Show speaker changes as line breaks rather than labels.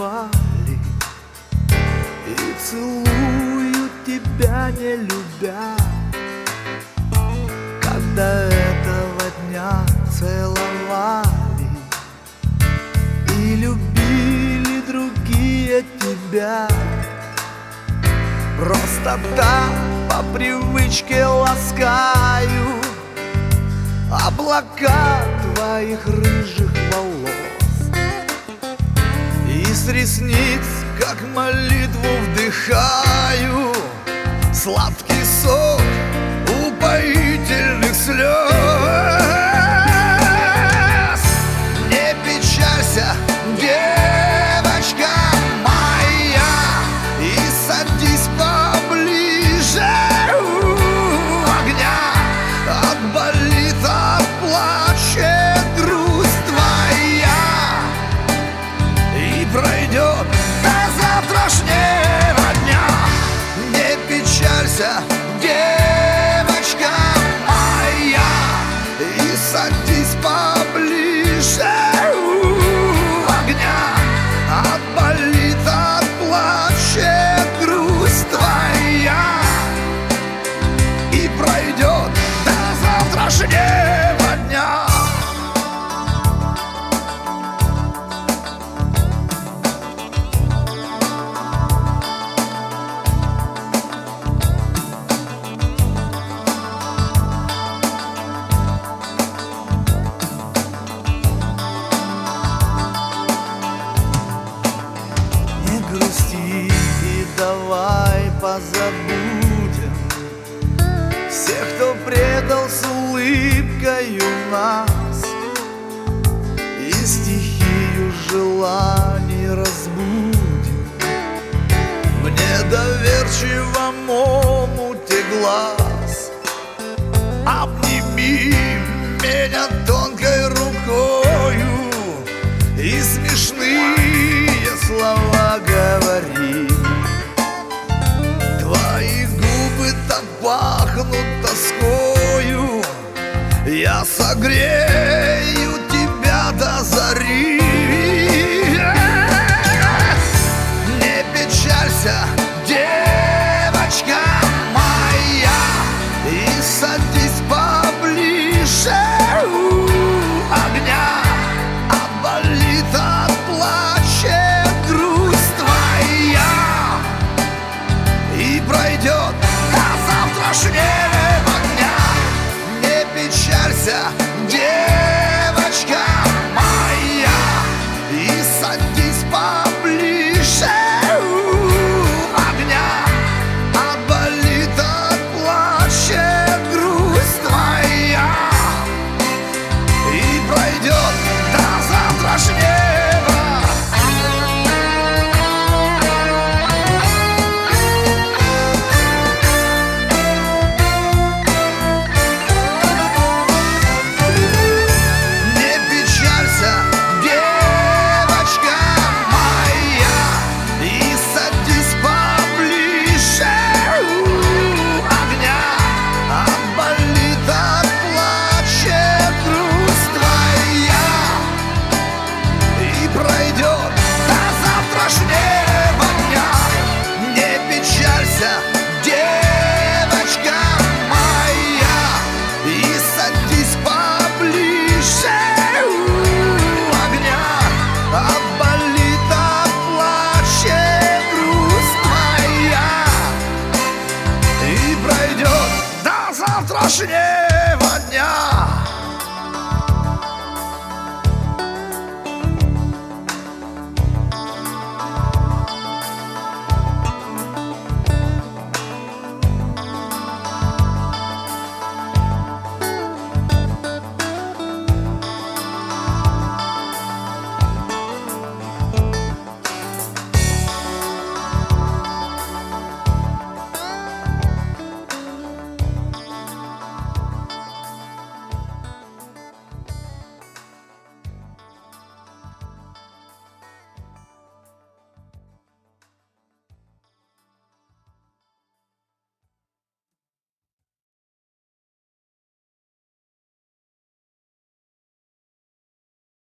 бывали, и целую тебя не любя. Когда этого дня целовали и любили другие тебя, просто так по привычке ласкаю облака твоих рыжих волос, и с ресниц, как молитву, вдыхаю сладкий сок упоительных слез. Не печалься, девочка моя, и садись поближе у огня. Отболит, отплачет грусть твоя, и пройдет до завтрашнего дня. Не печалься, девочка моя, и садись поближе у огня. Отболит, отплачет грусть твоя, и пройдет до завтрашнего дня. Грусти и давай позабудем всех, кто предал с улыбкою нас, и стихию желаний разбудим в недоверчивом омуте глаз. Обними меня тонкой рукою и смешные слова говори. Твои губы так пахнут тоскою, я согрею